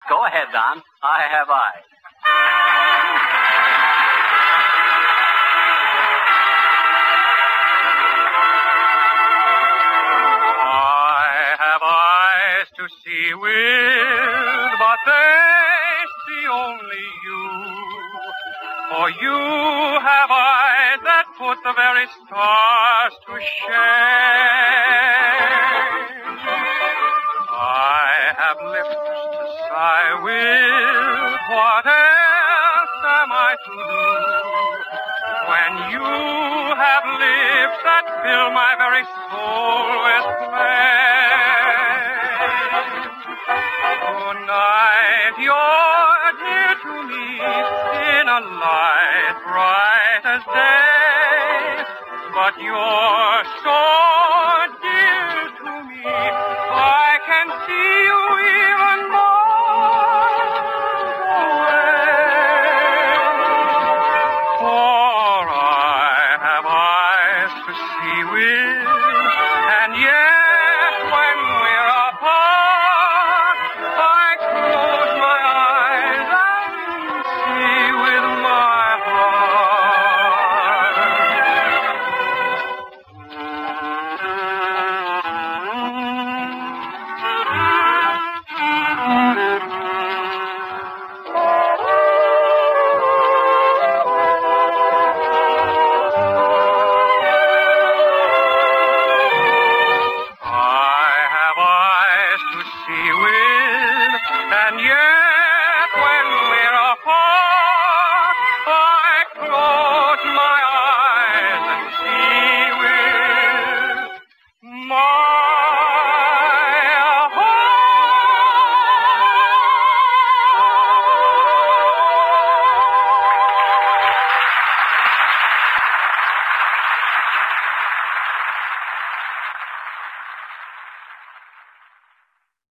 Go ahead, Don. I have eyes. I have eyes to see with, but they see only you. For you have eyes that put the very stars to shame. I have lips to sigh with. What else am I to do? When you have lips that fill my very soul with flame. Tonight you're near to me in a light bright as day, but you're so